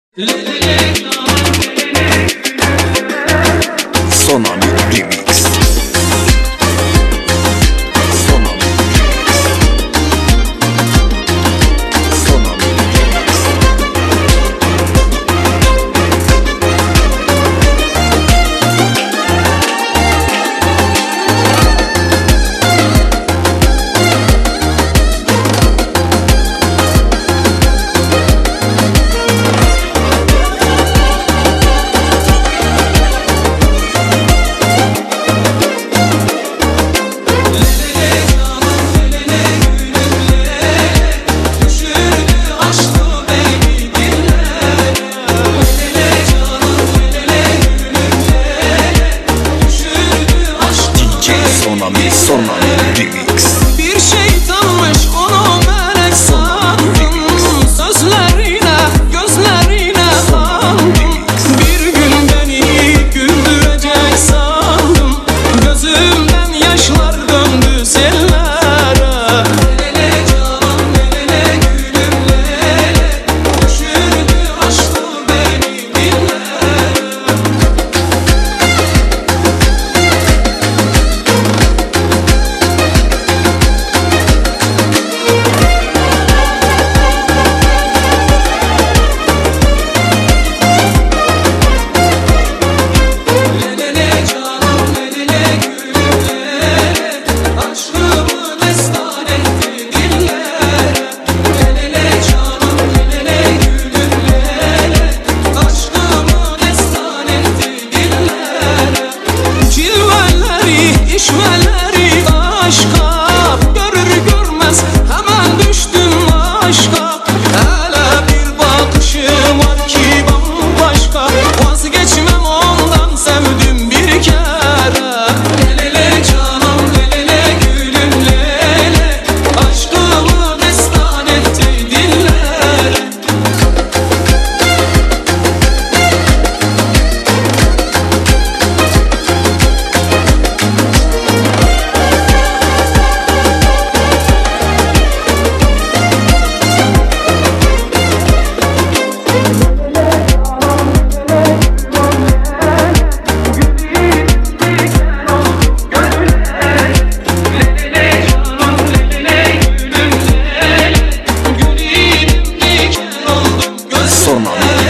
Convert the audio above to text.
Sonami Remix. Sonami Remix. Bir şeytanmış onu melek sandım, sözlerine gözlerine kandım. Bir gün beni güldürecek sandım, gözümden yaşlar döndü sellere. Lele canım lele gülüm lele, düşürdü aşkı beni dillere. İşveleri aşka, görür görmez hemen düştüm aşka. Hele bir bakışım var ki bambaşka, vazgeçmem ondan sevdim bir kere. Lele canım lele gülüm lele, aşkımı destan etti dillere. Sonami